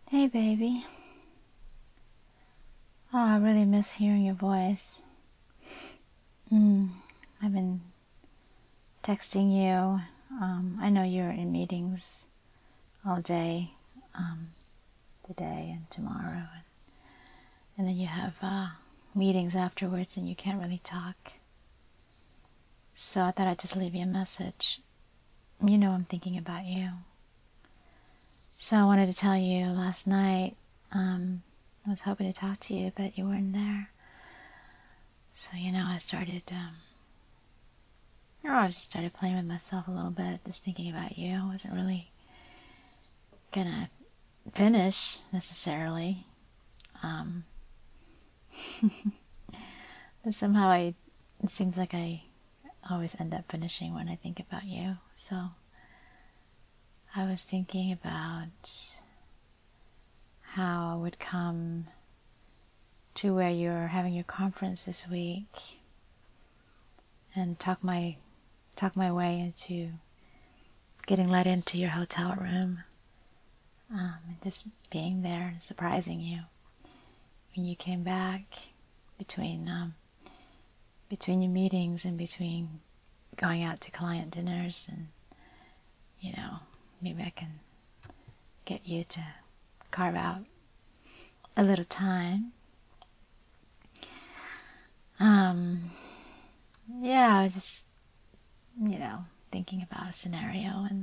Hey, baby. Oh, I really miss hearing your voice. I've been texting you. I know you're in meetings all day, today and tomorrow, and then you have meetings afterwards and you can't really talk. So I thought I'd just leave you a message. You know I'm thinking about you. So I wanted to tell you last night, I was hoping to talk to you, but you weren't there. So, I started, I just started playing with myself a little bit, just thinking about you. I wasn't really gonna finish necessarily. But somehow it seems like I always end up finishing when I think about you. So I was thinking about how I would come to where you're having your conference this week and talk my way into getting let into your hotel room, and just being there and surprising you when you came back between your meetings and between going out to client dinners, and maybe I can get you to carve out a little time. Yeah, I was just thinking about a scenario, and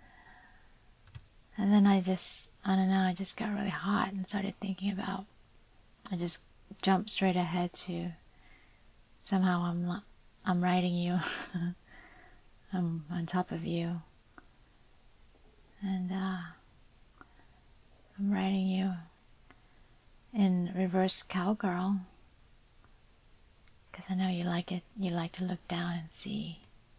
then I just got really hot and started thinking about, I just jumped straight ahead to, somehow I'm writing you. I'm on top of you, and I'm writing you in reverse cowgirl, because I know you like it. You like to look down and see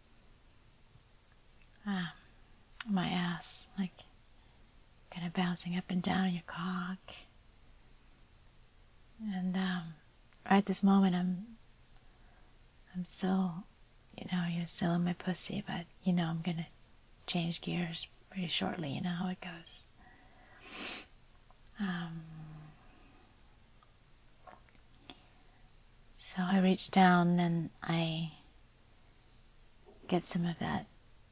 my ass, like kind of bouncing up and down your cock. And right this moment, I'm still, you're still in my pussy, but I'm gonna change gears pretty shortly. You know how it goes. So I reach down and I get some of that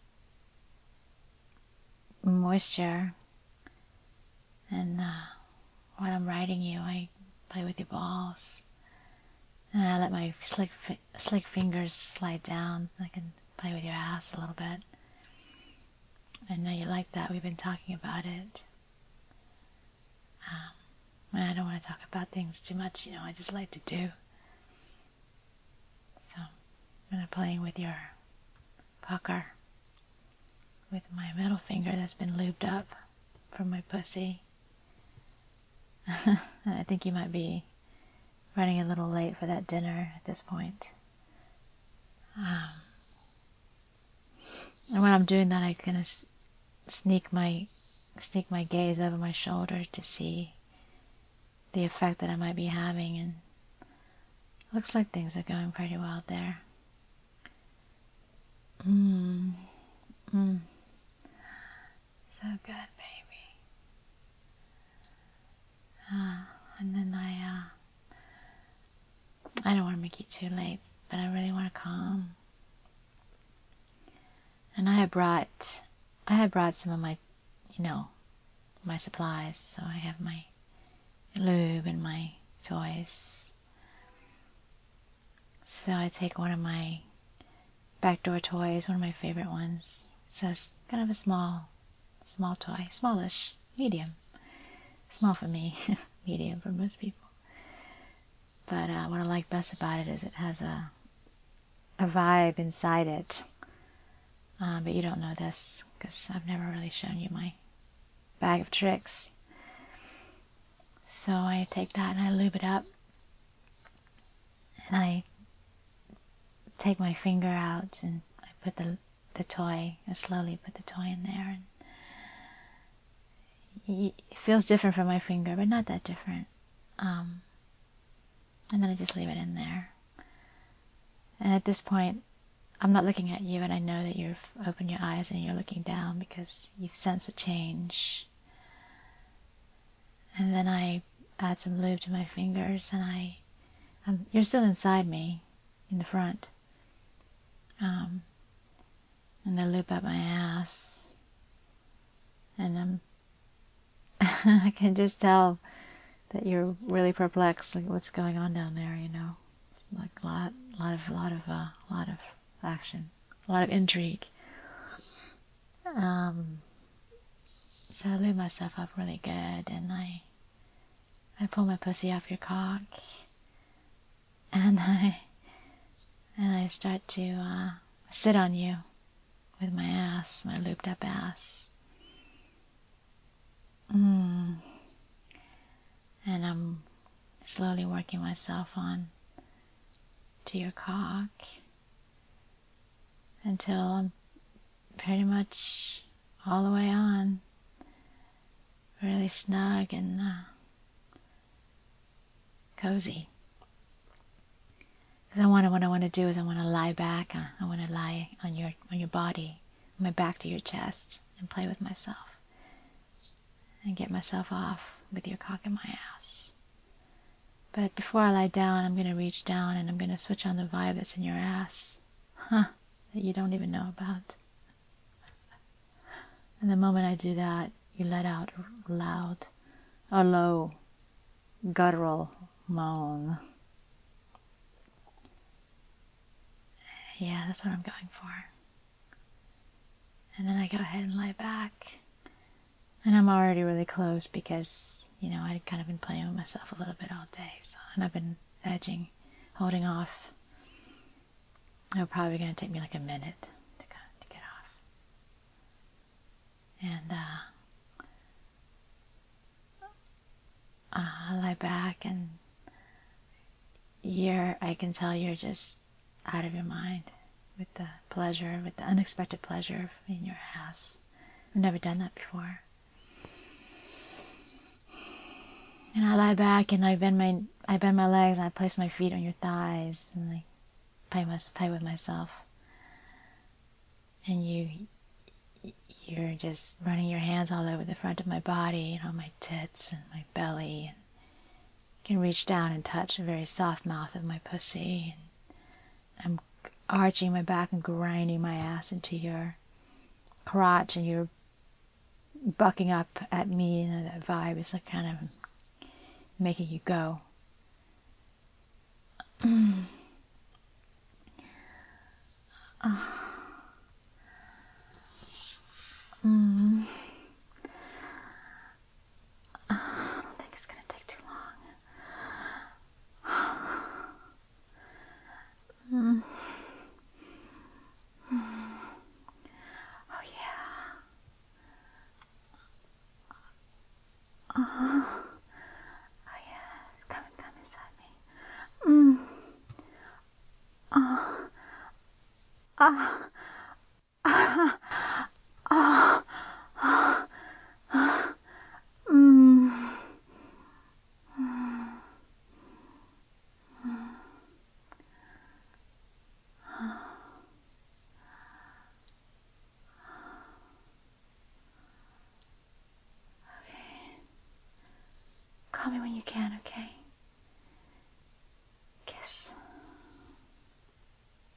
moisture, and while I'm riding you, I play with your balls, and I let my slick fingers slide down. I can play with your ass a little bit. I know you like that. We've been talking about it. I don't want to talk about things too much, I just like to do. So I'm going to playing with your pucker with my middle finger that's been lubed up from my pussy. And I think you might be running a little late for that dinner at this point. And when I'm doing that, I kind of sneak my gaze over my shoulder to see the effect that I might be having, and it looks like things are going pretty well there. So good, baby. And then I don't want to make you too late, but I really want to come. And I had brought some of my, my supplies. So I have my lube and my toys. So I take one of my backdoor toys, one of my favorite ones. So it's kind of a small toy, smallish, medium. Small for me, medium for most people. But what I like best about it is it has a vibe inside it. But you don't know this because I've never really shown you my bag of tricks. So I take that and I lube it up, and I take my finger out and I put the toy, I slowly put the toy in there, and it feels different from my finger, but not that different. And then I just leave it in there. And at this point, I'm not looking at you, and I know that you've opened your eyes and you're looking down because you've sensed a change. then I add some lube to my fingers, and you're still inside me, in the front. And I lube up my ass, and I can just tell that you're really perplexed, like what's going on down there, like a lot of action, a lot of intrigue. So I lube myself up really good, and I pull my pussy off your cock, and I start to sit on you with my ass, my looped up ass. And I'm slowly working myself on to your cock until I'm pretty much all the way on, really snug and cozy. Because what I want to do is I want to lie back. I want to lie on your body, on my back to your chest, and play with myself and get myself off with your cock in my ass. But before I lie down, I'm going to reach down and I'm going to switch on the vibe that's in your ass, that you don't even know about. And the moment I do that, you let out a low, guttural moan. Yeah, that's what I'm going for. And then I go ahead and lie back. And I'm already really close because, I'd kind of been playing with myself a little bit all day. And I've been edging, holding off. It's probably going to take me like a minute to get off. And I lie back, and I can tell you're just out of your mind with the unexpected pleasure in your ass. I've never done that before. And I lie back and I bend my legs and I place my feet on your thighs and I play with myself. And you're just running your hands all over the front of my body, my tits and my belly. And you can reach down and touch the very soft mouth of my pussy. And I'm arching my back and grinding my ass into your crotch, and you're bucking up at me, and that vibe is like kind of making you go. I don't think it's gonna take too long. Oh yeah. Oh yes, come inside me. Ah.